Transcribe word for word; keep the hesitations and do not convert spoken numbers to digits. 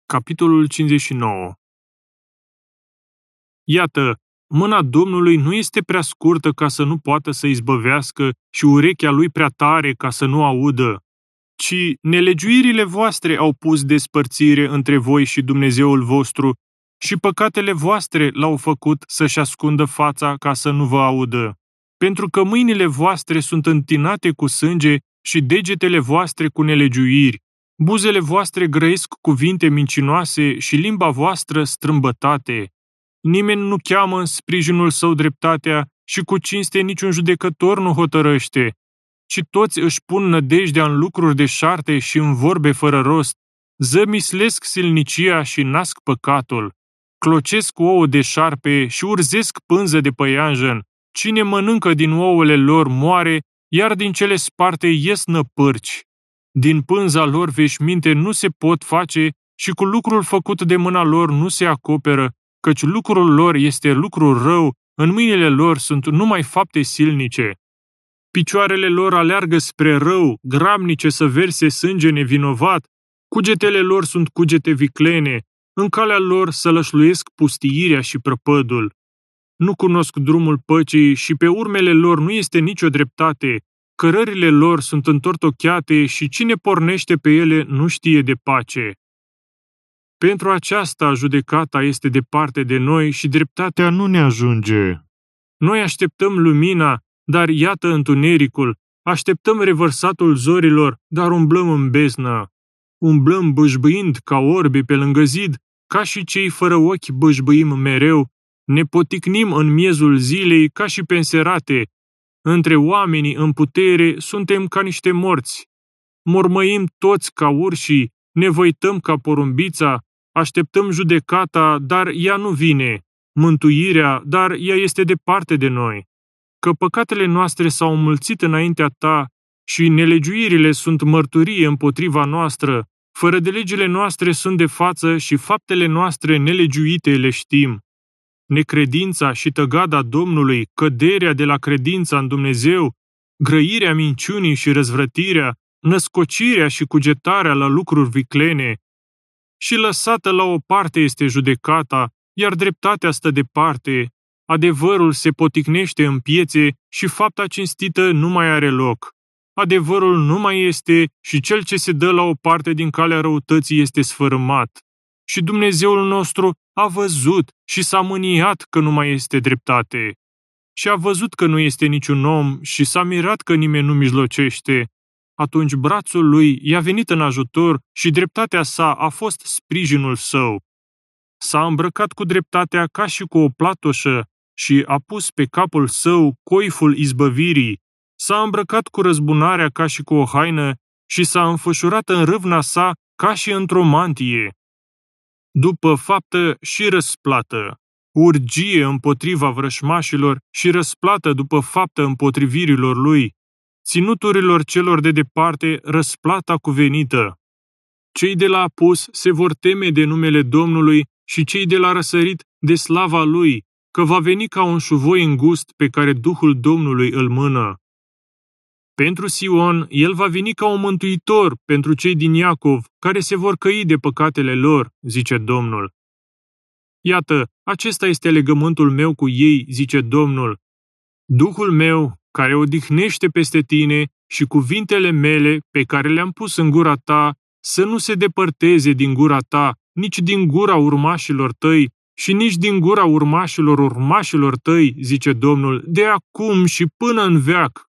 Capitolul cincizeci și nouă. Iată, mâna Domnului nu este prea scurtă ca să nu poată să izbăvească și urechea lui prea tare ca să nu audă, ci nelegiuirile voastre au pus despărțire între voi și Dumnezeul vostru și păcatele voastre l-au făcut să-și ascundă fața ca să nu vă audă. Pentru că mâinile voastre sunt întinate cu sânge și degetele voastre cu nelegiuiri. Buzele voastre grăiesc cuvinte mincinoase și limba voastră strâmbătate. Nimeni nu cheamă în sprijinul său dreptatea și cu cinste niciun judecător nu hotărăște, ci toți își pun nădejdea în lucruri deșarte și în vorbe fără rost, zămislesc silnicia și nasc păcatul, clocesc ouă de șarpe și urzesc pânză de păianjen. Cine mănâncă din ouăle lor moare, iar din cele sparte ies năpârci. Din pânza lor veșminte nu se pot face și cu lucrul făcut de mâna lor nu se acoperă, căci lucrul lor este lucru rău, în mâinile lor sunt numai fapte silnice. Picioarele lor aleargă spre rău, grabnice să verse sânge nevinovat, cugetele lor sunt cugete viclene, în calea lor sălășluiesc pustiirea și prăpădul. Nu cunosc drumul păcii și pe urmele lor nu este nicio dreptate, cărările lor sunt întortocheate și cine pornește pe ele nu știe de pace. Pentru aceasta judecata este departe de noi și dreptatea nu ne ajunge. Noi așteptăm lumina, dar iată întunericul, așteptăm revărsatul zorilor, dar umblăm în beznă. Umblăm bâșbâind ca orbi pe lângă zid, ca și cei fără ochi bâșbâim mereu, ne poticnim în miezul zilei ca și pe înserate. Între oamenii în putere suntem ca niște morți. Mormăim toți ca urșii, ne văităm ca porumbița, așteptăm judecata, dar ea nu vine, mântuirea, dar ea este departe de noi. Că păcatele noastre s-au înmulțit înaintea ta și nelegiuirile sunt mărturie împotriva noastră, fără de legile noastre sunt de față și faptele noastre nelegiuite le știm. Necredința și tăgada Domnului, căderea de la credința în Dumnezeu, grăirea minciunii și răzvrătirea, născocirea și cugetarea la lucruri viclene. Și lăsată la o parte este judecata, iar dreptatea stă departe, adevărul se poticnește în piețe și fapta cinstită nu mai are loc. Adevărul nu mai este și cel ce se dă la o parte din calea răutății este sfărâmat. Și Dumnezeul nostru a văzut și s-a mâniat că nu mai este dreptate. Și a văzut că nu este niciun om și s-a mirat că nimeni nu mijlocește. Atunci brațul lui i-a venit în ajutor și dreptatea sa a fost sprijinul său. S-a îmbrăcat cu dreptatea ca și cu o platoșă și a pus pe capul său coiful izbăvirii. S-a îmbrăcat cu răzbunarea ca și cu o haină și s-a înfășurat în râvna sa ca și într-o mantie. După faptă și răsplată, urgie împotriva vrășmașilor și răsplată după faptă împotrivirilor lui, ținuturilor celor de departe răsplata cuvenită. Cei de la apus se vor teme de numele Domnului și cei de la răsărit de slava lui, că va veni ca un șuvoi îngust pe care Duhul Domnului îl mână. Pentru Sion, el va veni ca un mântuitor pentru cei din Iacov, care se vor căi de păcatele lor, zice Domnul. Iată, acesta este legământul meu cu ei, zice Domnul. Duhul meu, care odihnește peste tine, și cuvintele mele, pe care le-am pus în gura ta, să nu se depărteze din gura ta, nici din gura urmașilor tăi, și nici din gura urmașilor urmașilor tăi, zice Domnul, de acum și până în veac.